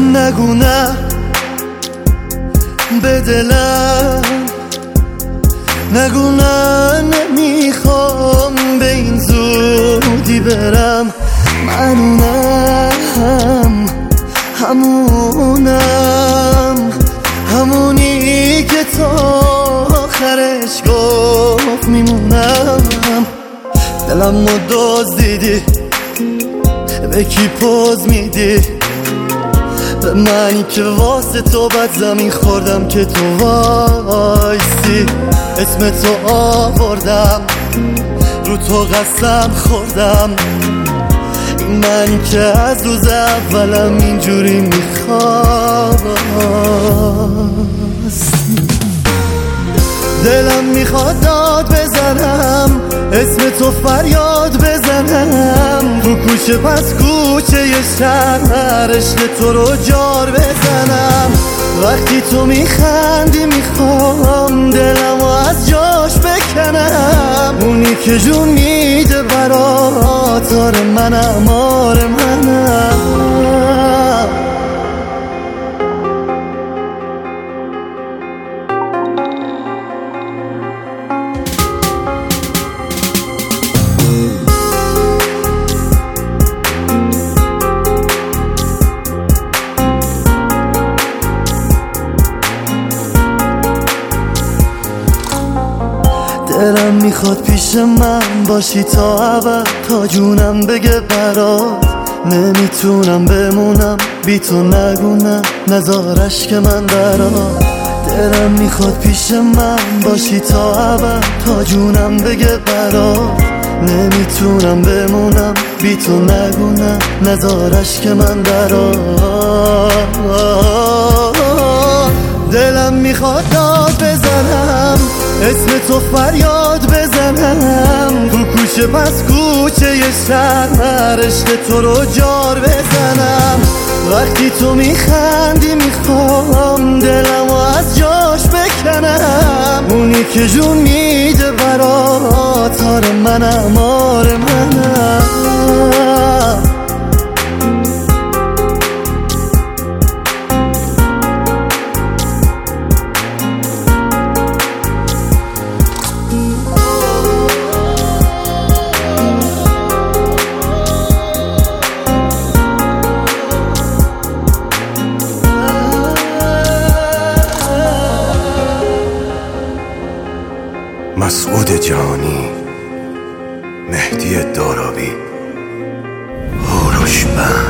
نگو نه به دلم، نگو نه نمیخوام به این زودی برم. منونم همونی که تا آخرش گفت میمونم. دلم رو دزدیدی، به کی پوز میدی؟ به منی که واسه تو بد زمین خوردم که تو وایسی. اسم تو آوردم، رو تو قسم خوردم. این منی که از روز اولم اینجوری میخواست. دلم میخواد داد بزنم، اسم تو فریاد بزنم. تو کوچه پس کوچه شهر عشق تو رو جار بزنم. وقتی تو میخندی میخوام دلمو از جاش بکنم. اونی که جون میده برات آره منم، آره منم. دلم میخواد پیش من باشی تا ابد، تا جونم بگه برات. نمیتونم بمونم بی تو، نگو نه نزارش که من برات. دلم میخواد پیش من باشی تا ابد، تا جونم بگه برات. نمیتونم بمونم بی تو، نگو نه نزارش که من برات. دلم میخواد داد بزنم، اسم تو فریاد بزنم. تو کوچه پس کوچه شهر عشق تو رو جار بزنم. وقتی تو میخندی میخوام دلمو از جاش بکنم. اونی که جون میده برات آره منم، آره منم. مسعود جانی، مهدی دارابی، هوروش بند.